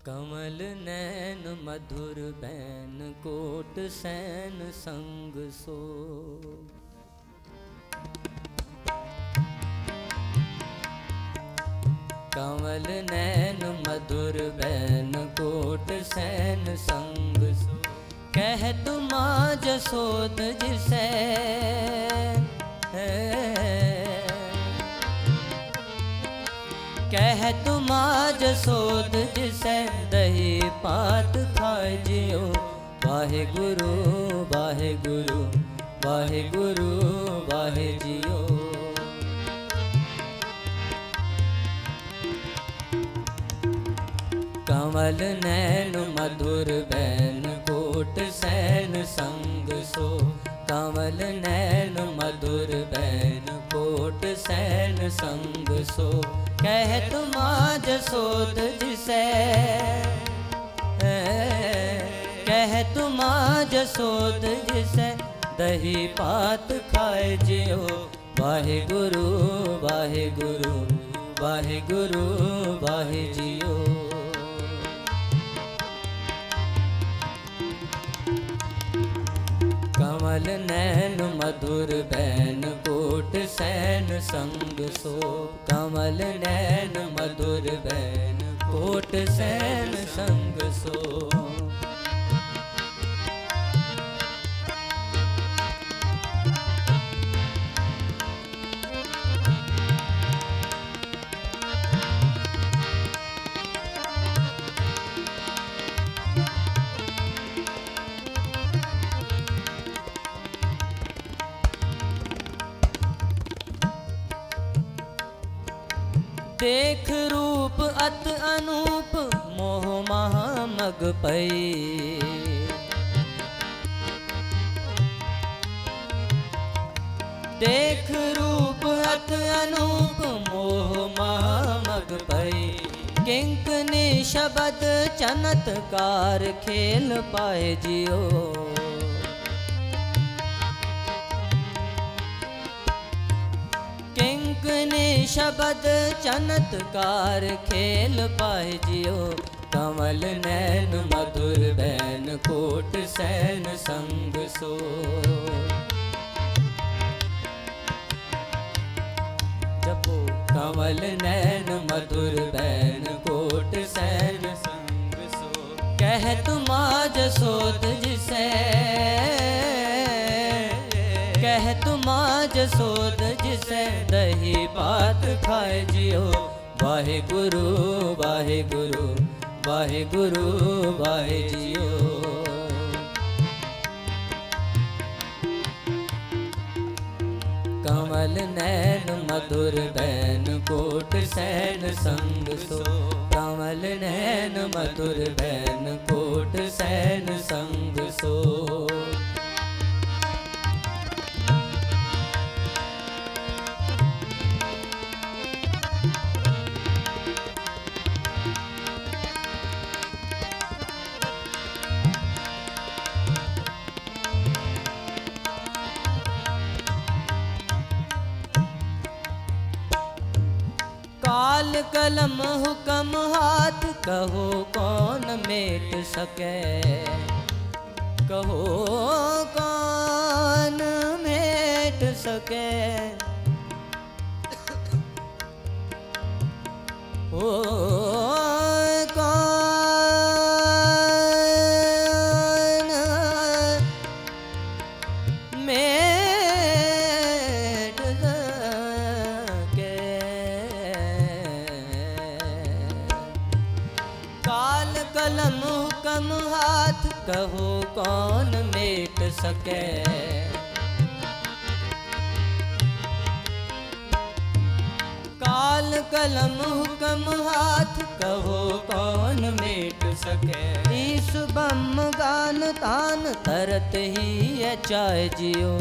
कमल नैन मधुर बैन कोट सैन संग सो। कमल नैन मधुर बैन कोट सैन संग सो। कह तुमा जसोद जिसे कह तुमा जसोद जिसे दही पात खाए जियो। वाहे गुरु वाहे गुरु वाहे गुरु वाहे जियो। कमल नैन मधुर बैन कोट सैन संग सो। कमल नैन मधुर बैन कोट सैन संग सो। कह तुमा जसोद जिसे कह तुमा जसोद जिसे दही पात खाए जियो। वाहे गुरु वाहे गुरु वाहे गुरु वाहे जियो। कमल नैन मधुर बैन कोट सैन संग सो। कमल नैन मधुर बैन कोट सैन संग सो। देख रूप अत अनूप मोह महामग पई। देख रूप अत अनूप मोह महामग पई। किंकनी शबद चमत्कार खेल पाए जियो। किंकनी शबद चमत्कार खेल पाए जियो। कमल नैन मधुर बैन कोट सैन संग सो। जपो कमल नैन मधुर बैन कोट सैन संग सो। कह तुमा जसोद जिसे कह तुमा जसोद जिसे दही पात खाए जियो। वाहे गुरु वाहे गुरु वाहे गुरु वाहे जियो। कमल नैन मधुर बैन कोट सैन संग सो। कमल नैन मधुर बैन कोट सैन संग सो। काल कलम हुक्म हाथ कहो कौन मेट सके। कहो कौन मेट सके। ओ कौन मेट सके। काल कलम हुक्म हाथ कहो कौन मेट सके। काल कलम हुक्म हाथ कहो कौन मेट सके। ईस बम गान तान तरत ही चाहे जियो।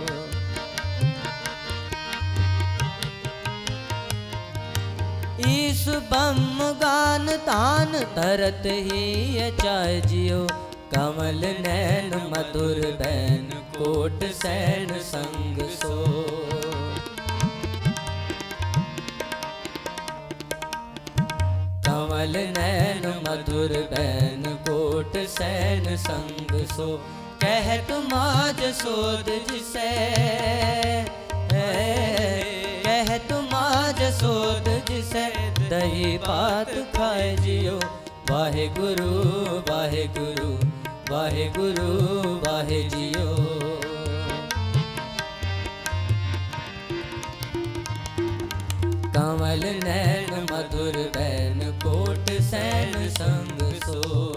ईस बम गान तान तरत ही चाहे जियो। कमल नैन मधुर बैन कोट सैन संग सो। कमल नैन मधुर बैन कोट सैन संग सो। कहत माँ जसोद जिसे, कहत माँ जसोद जिसे, दही पात खाए जियो। वाहे गुरु वाहे गुरु वाहे गुरु वाहे जियो। कमल नैन मधुर बैन कोट सैन संग सो।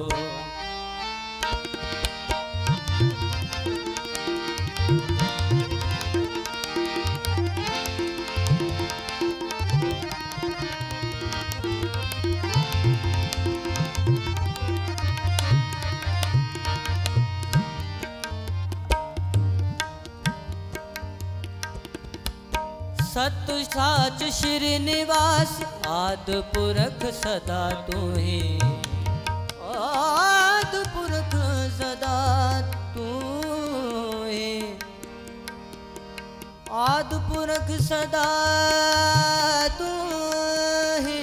सत साच श्रीनिवास आद पुरख सदा तू ही। आद पुरख सदा तू ही। आद पुरख सदा तू ही।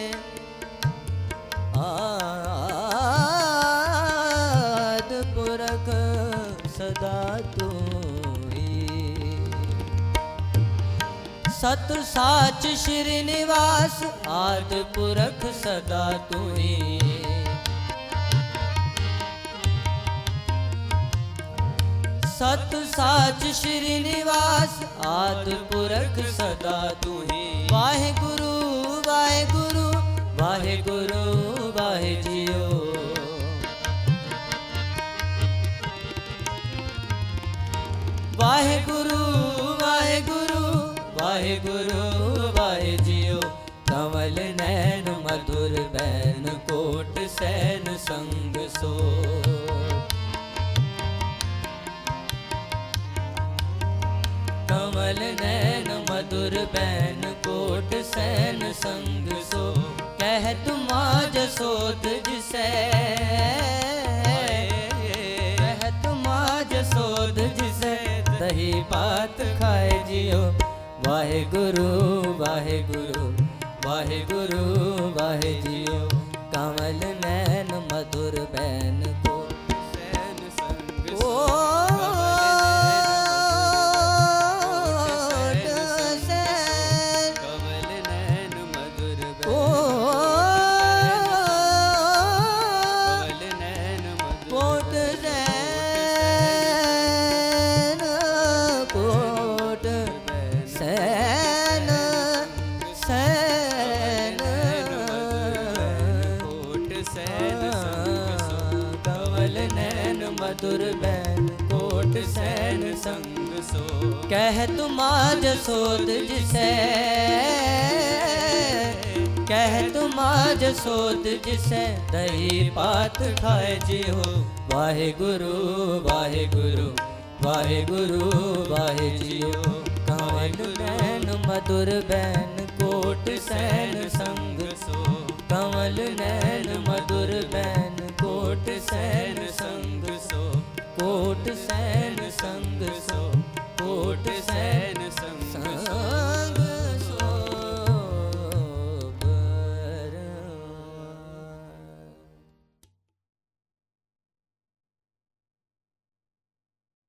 आद पुरख सदा तू। सत साच श्रीनिवास आद पुरख सदा तू ही। सत साच श्रीनिवास आद पुरख सदा तू ही। वाहे गुरु वाहे गुरु वाहे गुरु वाहे जियो। वाहे गुरु वाहे गुरु वाहे गुरु वाहे जियो। कमल नैन मधुर बैन कोट सैन संग सो। कमल नैन मधुर बैन कोट सैन संग सो। कहत माँ जसोद जिसे, कहत माँ जसोद जिसे, दही पात खाए जियो। वाहे गुरु वाहे गुरु वाहे गुरु वाहे जियो। कमल नैन मधुर बैन कोट सैन संग सो। कमल नैन मधुर बैन कोट सैन सैन कोट सैन कमल नैन मधुर बैन कोट सैन संग सो। कहत माँ जसोद जिसे, कहत माँ जसोद जिसे, दही पात खाए जियो। वाहे गुरु वाहे गुरु वाहे गुरु वाहे जियो। कमल नैन मधुर बैन कोट सैन संग सो। कमल नैन मधुर बैन कोट सैन संग सो। कोट सैन संग सो।